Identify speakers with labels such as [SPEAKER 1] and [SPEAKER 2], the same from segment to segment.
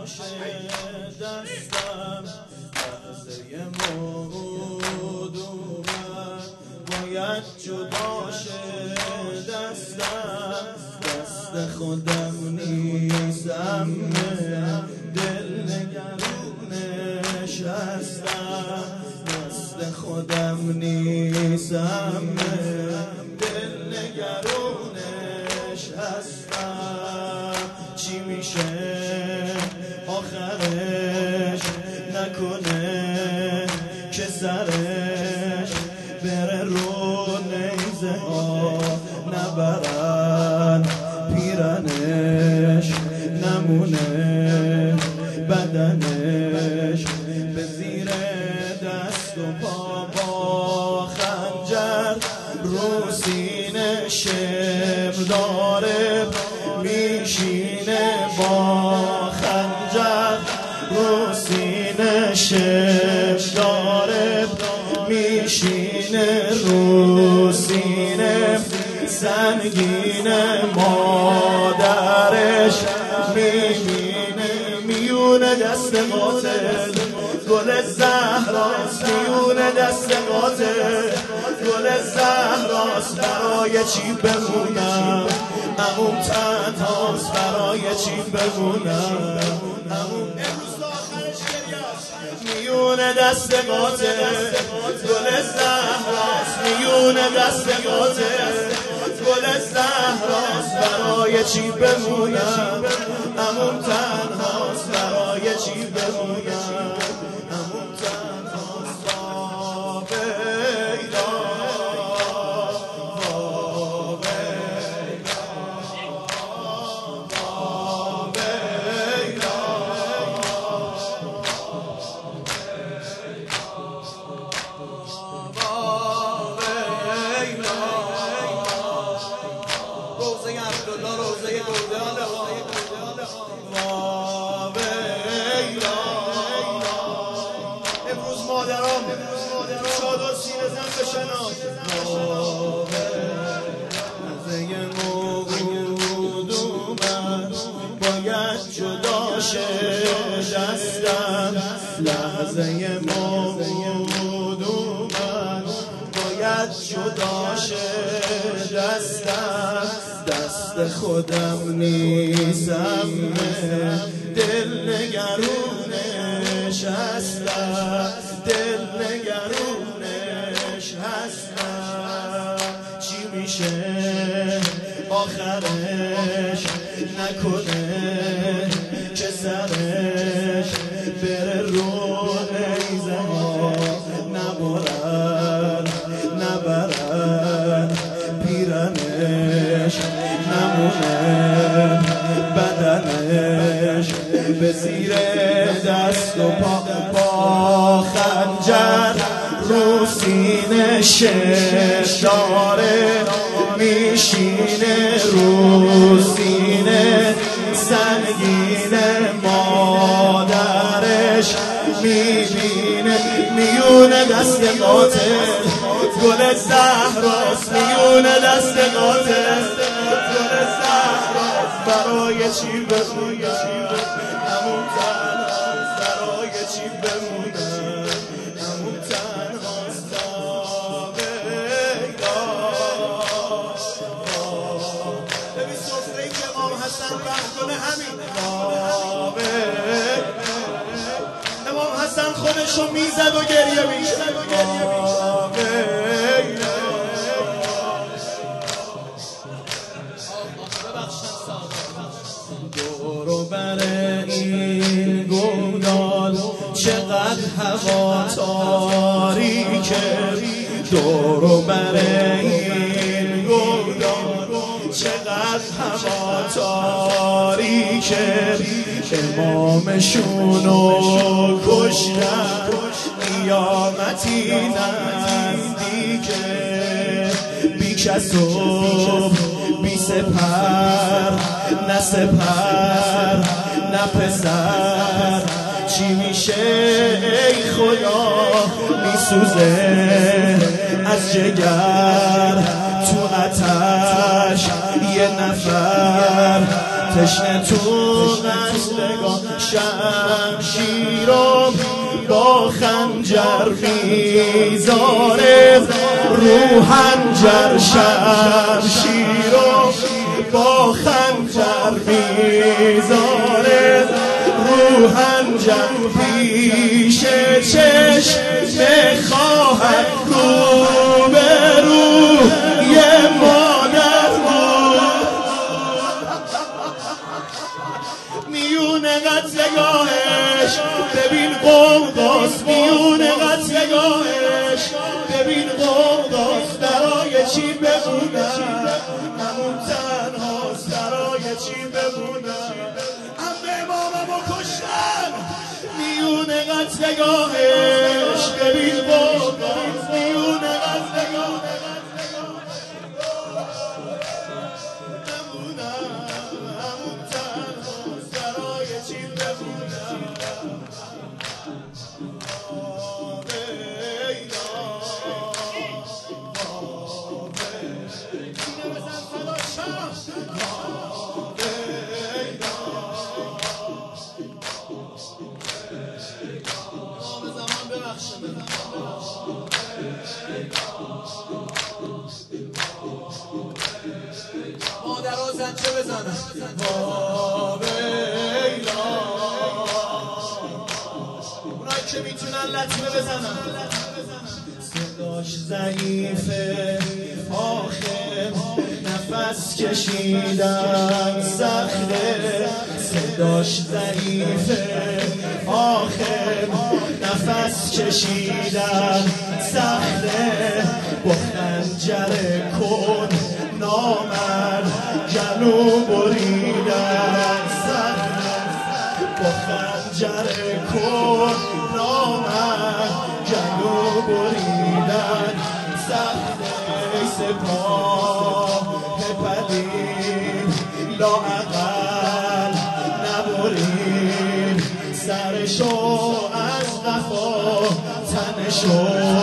[SPEAKER 1] دستم لحظه موعود اومد باید جدا شه دستم دست خودم نیستم دل نگرونش هستم دست خودم نیستم دل نگرونش هستم چی میشه آخرش نکنه که سرش بره رو نیزه ها نبرن پیرنش نمونه بدنش به زیر دست و پا با خنجر رو سینه شم داره میشینه با خنجر رو سینه شم داره میشینه رو سینه سنگینه مادرش میبینه میونه دست قاتل گل زهراست میونه دست قاتل گل زهراست برای چی بمونم عموم تنهاست برای چی بمونم عموم امروز آخرش گریاست میونه دست قاتل گل زهراست میونه دست قاتل گل زهراست برای چی بمونم عموم تنهاست برای چی بمونم عموم تنهاست امروز مادرام چادر سینه زن بشناس لحظه موعود اومد باید جدا شه دستم لحظه موعود اومد باید جدا شه دستم دست خودم نیستم دل نگرونش هستم دل نگرونش هستم چی میشه آخرش نکنه که سرش بره رو نیزه ها نبرن پیرنش نمونه بدنش به زیر دست و پا با خنجر رو سینه شش داره میشینه رو سینه سنگینه مادرش میبینه میونه دست قاتل گل زهراست میونه دست قاتل گل زهراست برای چی بمونم همون تنهاست برای چی بمونم همون تنهاست ببین سفره که امام حسن رحم کنه همین امام حسن خودشو میزد و گریه میشد دورو بر این گودال چقدر هوا تاریکه دورو بر این گودال چقدر هوا تاریکه امامشونو کشتن قیامتی نزدیکه بی کس و بی سپر نه سپر نه پسر چی میشه ای خدا میسوزه از جگر تو آتش یه نفر تشنه تو قتلگاه شمشیرم با خنجر میذاره رو حنجر شمشیرم با خنجر میذاره رو حنجر پیش چشم خواهد رو به رو یه مادر بود میون قتلگاهش ببین قوقاس میون قتلگاهش ببین قوقاس درای چی بمونم همون تنهاست درای چی بمونم عمه اماممو کشتن میون قتلگاهش ببین قوقاس میون قتلگاهش بمونم همون تنهاست درای چی بمونم مادرها زنچه بزنن اونایی که میتونن لطمه بزنن صداش ضعیفه آخر نفس کشیدن سخته صداش ضعیفه آخر نفس کشیدن سخته با خنجر کن نامرد گلو بریدن سخته با خنجر کن نامرد گلو بریدن سخته ای سپاه پدید لااقل نبرید سرشو از قفا تنشو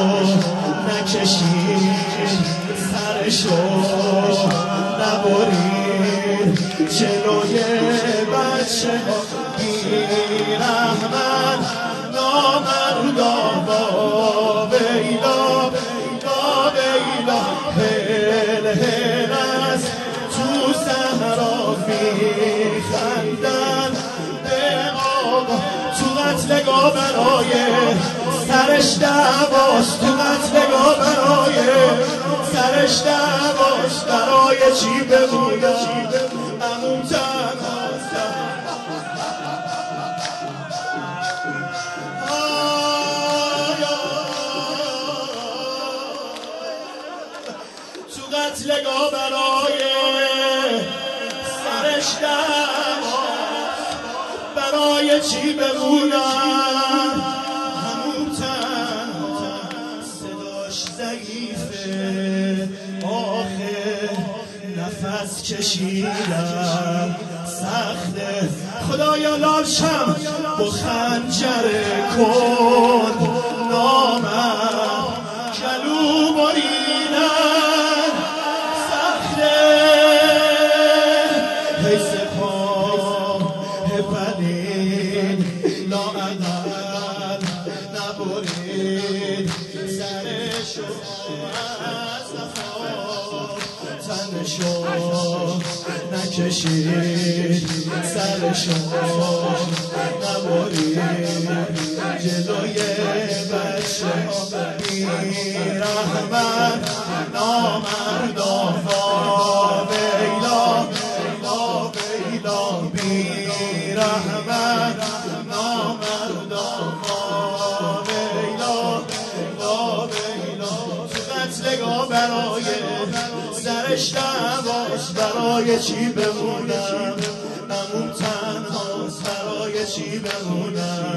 [SPEAKER 1] نکشید سرشو نبرید جلوی بچه ها بیرحمن نامردا با بیلا هل هل از تو صحرا میخندن به آقا تو قتلگاه برای سرش دعواست تو قتلگاه برای سرش دعواست برای چی بمونم همون تنهاست تو قتلگاه برای سرش دعواست برای چی بمونم همون تنهاست صداش ضعیفه آخر نفس کشیدم سخته خدایا لالشم با خنجر کن نامم گلو بریدن سخته ای سپاه پدید لااقل نبرید سرشو از نفاق تنشو نکشید سرشو نبرید جلوی بچه ها بیرحمن نامردا بیلا بیرحمن نامردا بیلا تو قتلگاه برای سرش دعواست برای چی بمونم همون تنهاست برای چی بمونم